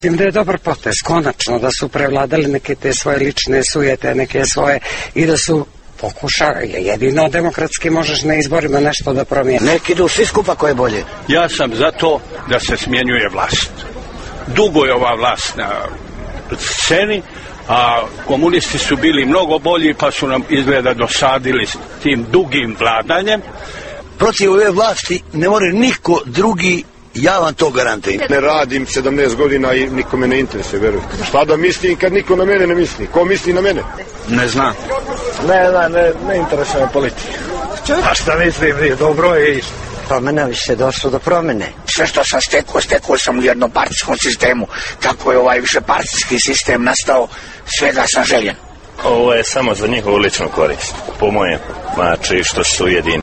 Mislim da je dobar potez, konačno, da su prevladali neke te svoje lične sujete, neke svoje, i da su jedino demokratski možeš na izborima nešto da promijeni. Neki idu svi skupa ko je bolje. Ja sam za to da se smjenjuje vlast. Dugo je ova vlast na sceni, a komunisti su bili mnogo bolji, pa su nam izgleda dosadili s tim dugim vladanjem. Protiv ove vlasti ne more niko drugi, ja vam to garantujem. Ne radim 17 godina i niko me ne interesuje, verujte. Šta da mislim kad niko na mene ne misli? Ko misli na mene? Ne znam. Ne interesuje me politika. A šta mislim, dobro je. Pa mene više došlo do promjene. Sve što sam stekao sam u jednopartijskom sistemu. Kako je ovaj višepartijski sistem nastao, svega sam željen. Ovo je samo za njihovu ličnu korist, po mojem, znači što su jedini.